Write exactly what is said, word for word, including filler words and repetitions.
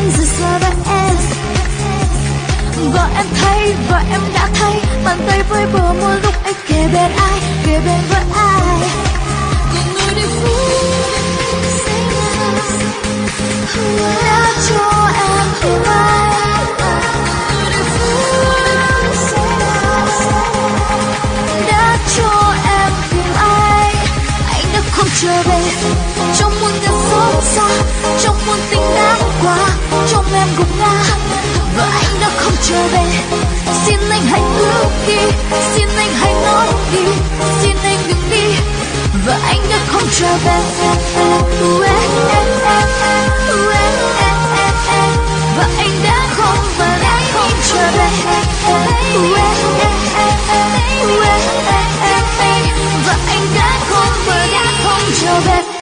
anh rời xa với em. Và em thấy, và em đã thấy bàn tay với bờ môi lúc anh kề bên ai, kề bên với ai. Còn người đi phút đã cho em tìm ai. Người đi phút đã cho em tìm ai. Anh đã không trở về trong muôn ngàn xót xa, trong muôn tình đã qua, trong em gục ngã. Và anh đã không trở về. Xin anh hãy bước đi, xin anh hãy nói đi, xin anh đừng đi. Và anh đã không trở về.